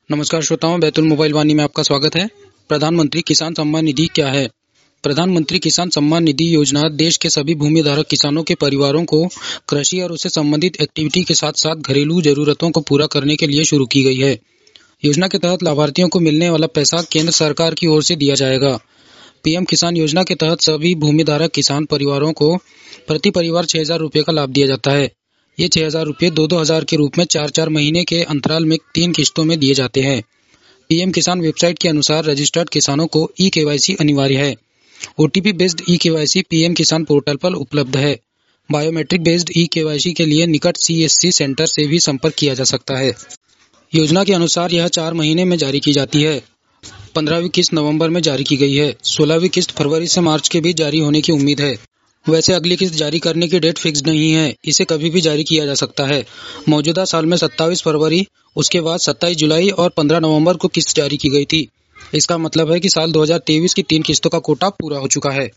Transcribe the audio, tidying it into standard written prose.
नमस्कार श्रोताओं, बैतुल मोबाइल वाणी में आपका स्वागत है। प्रधानमंत्री किसान सम्मान निधि क्या है? प्रधानमंत्री किसान सम्मान निधि योजना देश के सभी भूमिधारक किसानों के परिवारों को कृषि और उससे संबंधित एक्टिविटी के साथ साथ घरेलू जरूरतों को पूरा करने के लिए शुरू की गई है। योजना के तहत लाभार्थियों को मिलने वाला पैसा केंद्र सरकार की ओर से दिया जाएगा। पीएम किसान योजना के तहत सभी भूमिधारक किसान परिवारों को प्रति परिवार 6,000 रुपये का लाभ दिया जाता है। ये 6,000 रुपये 2-2 हजार के रूप में 4-4 महीने के अंतराल में 3 किश्तों में दिए जाते हैं। पीएम किसान वेबसाइट के अनुसार रजिस्टर्ड किसानों को ई-केवाईसी अनिवार्य है। OTP based e KYC PM Kisan portal पर उपलब्ध है। बायोमेट्रिक बेस्ड ई-केवाईसी के लिए निकट सीएससी सेंटर से भी संपर्क किया जा सकता है। योजना के अनुसार यह 4 महीने में जारी की जाती है। 15वीं किस्त नवंबर में जारी की गई है। 16वीं किस्त फरवरी से मार्च के बीच जारी होने की उम्मीद है। वैसे अगली किस्त जारी करने की डेट फिक्स नहीं है, इसे कभी भी जारी किया जा सकता है। मौजूदा साल में 27 फरवरी, उसके बाद 27 जुलाई और 15 नवंबर को किस्त जारी की गई थी। इसका मतलब है कि साल 2023 की 3 किस्तों का कोटा पूरा हो चुका है।